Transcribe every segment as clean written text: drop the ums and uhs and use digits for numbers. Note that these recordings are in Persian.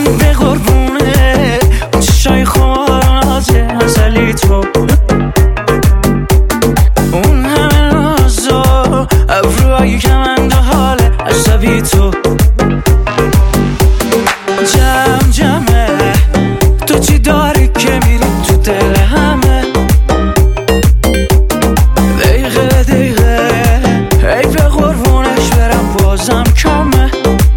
به قربونه اون چشای خوراز ازلی تو، اون همه نازا ابروهای کمند و حال عصبی تو. جمع جمعه تو چی داری که میری تو دل همه، دقیقه دقیقه ای به قربونش برم بازم کمه.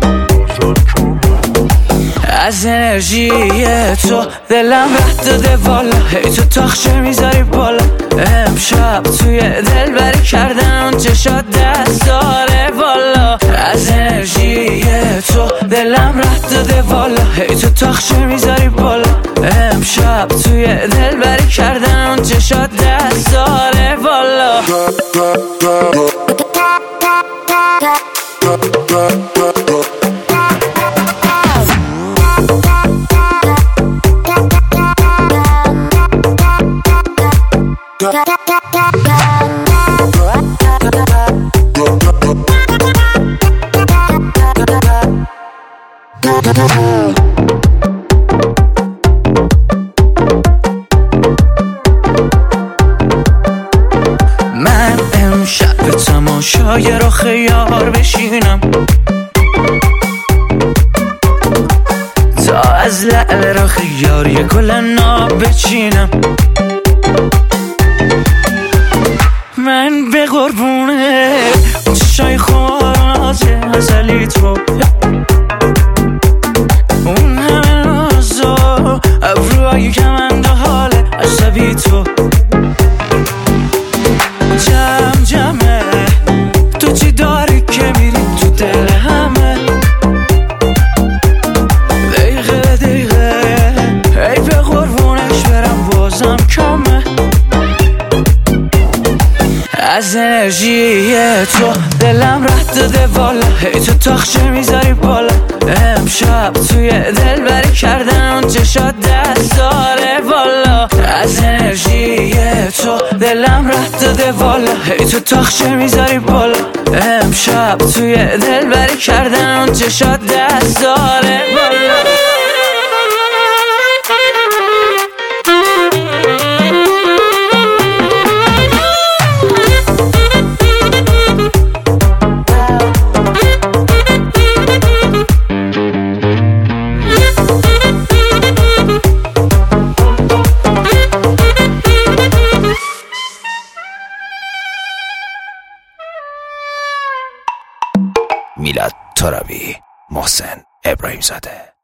از انرژی تو دلم رد داده والا، هی تو تاخچه میذاری بالا. امشب توی دل بری کردن اون چشات دست داره بالا. از انرژی تو دلم رد داده والا، هی تو تاخچه میذاری بالا. امشب توی دل بری کردن اون چشات دست داره بالا. من امشب به تماشای رخ یار بشینم، تا از لعل رخ یار یه گل ناب بچینم. من به قربونه اون چشای خوراز ازلی تو، اون همه نازا ابروهای کمند و حال عصبی تو. جمع جمعه تو چی داری که میری تو دل همه، دقیقه دقیقه ای به قربونش برم بازم کمه. از انرژی تو دلم رد داده والا، هی تو تاخچه میذاری بالا. امشب توی دل بری کردن اون چشات دست داره بالا. از انرژی تو دلم رد داده والا، هی تو تاخچه میذاری بالا. امشب توی دل بری کردن اون چشات دست داره بالا. میلاد طارمی، محسن ابراهیم زاده.